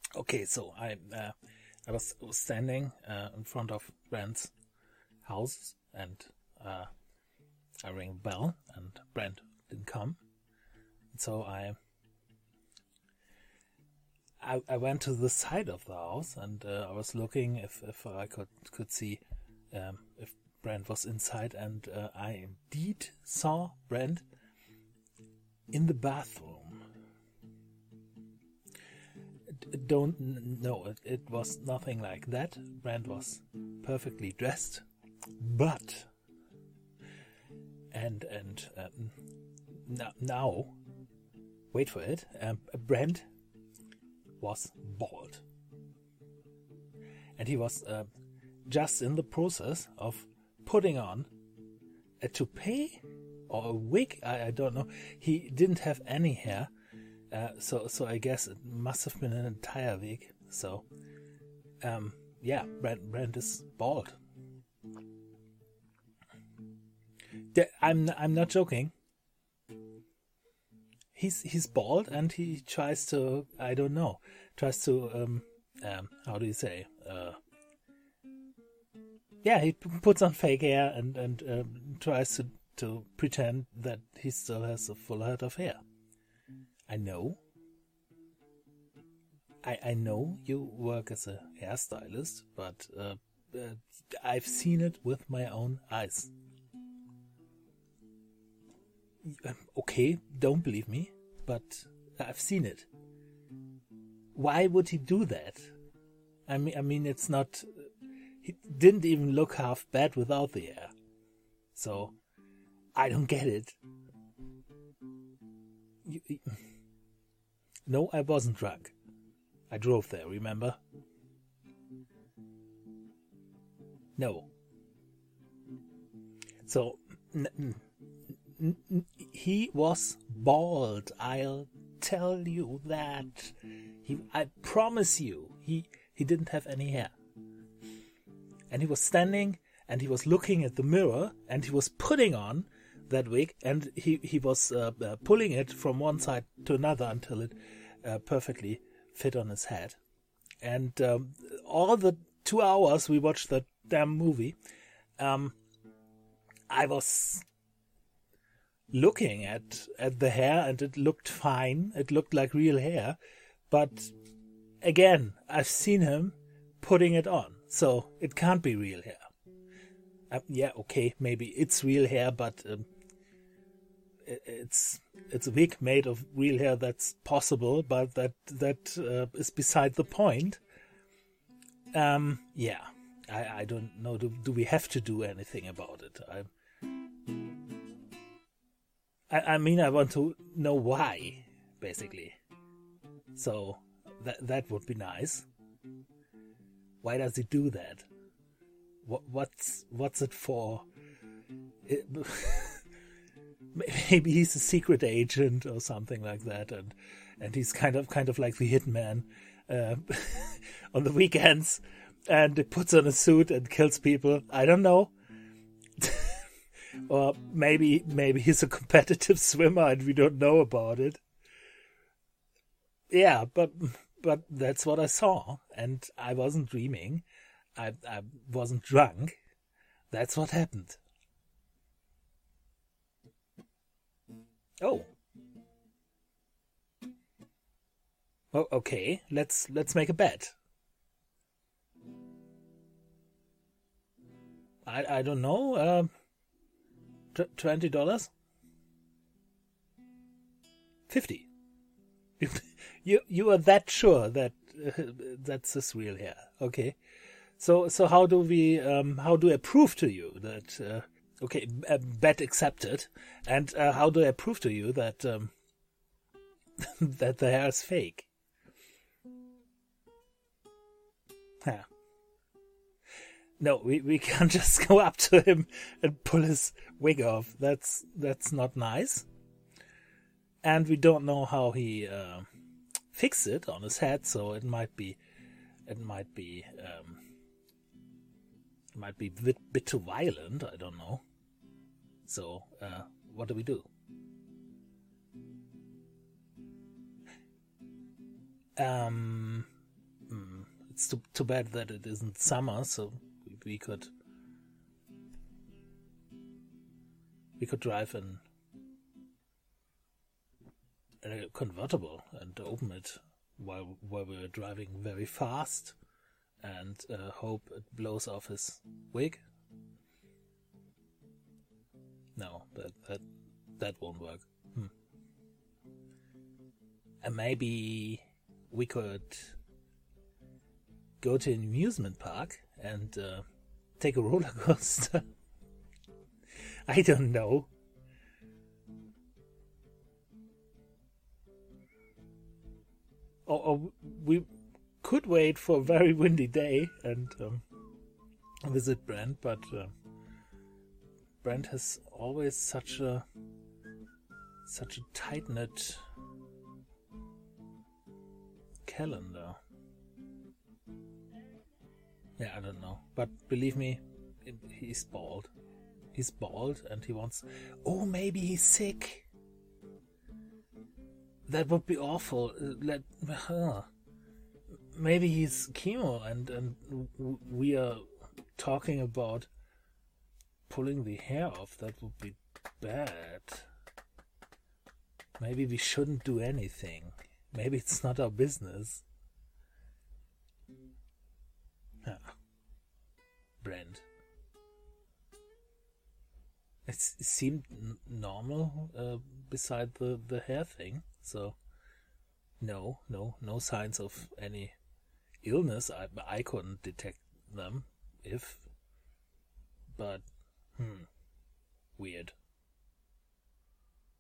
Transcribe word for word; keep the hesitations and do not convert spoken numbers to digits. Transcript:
Okay, so I uh, I was, was standing uh, in front of Brent's house, and uh, I rang a bell, and Brent didn't come. So I I, I went to the side of the house, and uh, I was looking if, if I could could see um, if Brent was inside, and uh, I indeed saw Brent in the bathroom. Don't no, it, it was nothing like that. Brent was perfectly dressed, but and and um, now, now wait for it. Um, Brent was bald, and he was uh, just in the process of putting on a toupee or a wig. I, I don't know. He didn't have any hair. Uh, so, so I guess it must have been an entire wig. So, um, yeah, Brent, Brent is bald. I'm, I'm not joking. He's, he's bald, and he tries to, I don't know, tries to, um, um, how do you say, uh, yeah, he p- puts on fake hair and, and, um, tries to, to pretend that he still has a full head of hair. I know. I, I know you work as a hairstylist, but uh, uh, I've seen it with my own eyes. Okay, don't believe me, but I've seen it. Why would he do that? I mean, I mean, it's not. He didn't even look half bad without the hair. So, I don't get it. You, you, no, I wasn't drunk. I drove there, remember? No. So, n- n- n- he was bald. I'll tell you that. He, I promise you, he, he didn't have any hair. And he was standing, and he was looking at the mirror, and he was putting on that wig, and he, he was uh, uh, pulling it from one side to another until it uh, perfectly fit on his head. And um, all the two hours we watched that damn movie, um, I was looking at, at the hair, and it looked fine. It looked like real hair. But again, I've seen him putting it on, so it can't be real hair. Uh, yeah, okay, maybe it's real hair, but um, it, it's it's a wig made of real hair. That's possible, but that that uh, is beside the point. Um, yeah, I, I don't know. Do, do we have to do anything about it? I, I I mean, I want to know why, basically. So that that would be nice. Why does he do that? What what's what's it for? It, maybe he's a secret agent or something like that, and and he's kind of kind of like the hitman uh, on the weekends, and he puts on a suit and kills people. I don't know. Or maybe maybe he's a competitive swimmer and we don't know about it. Yeah, but but that's what I saw, and I wasn't dreaming. I I wasn't drunk. That's what happened. Oh. Oh, okay. Let's let's make a bet. I I don't know. Um, tw- twenty dollars. Fifty. You you are that sure that uh, that's this real hair? Okay. So so how do we um how do I prove to you that uh, okay, uh, bet accepted, and uh, how do I prove to you that um that the hair is fake? Huh. No, we, we can't just go up to him and pull his wig off. That's that's not nice. And we don't know how he uh, fixed it on his head, so it might be it might be um, it might be a bit, bit too violent. I don't know. So uh, what do we do? Um, It's too, too bad that it isn't summer, so we could we could drive in, in a convertible and open it while while we're driving very fast, and uh, hope it blows off his wig. No, that that that won't work. Hmm. And maybe we could go to an amusement park and uh, take a roller coaster. I don't know. Or, or we could wait for a very windy day and um, visit Brent, but uh, Brent has always such a such a tight-knit calendar. Yeah, I don't know. But believe me, he's bald. He's bald and he wants... Oh, maybe he's sick. That would be awful. Let... Uh, maybe he's chemo and, and we are talking about pulling the hair off. That would be bad. Maybe we shouldn't do anything. Maybe it's not our business. Ah. Brent. It seemed n- normal uh, beside the, the hair thing. So, no, no, no signs of any illness. I, I couldn't detect them, if. But, hmm, weird.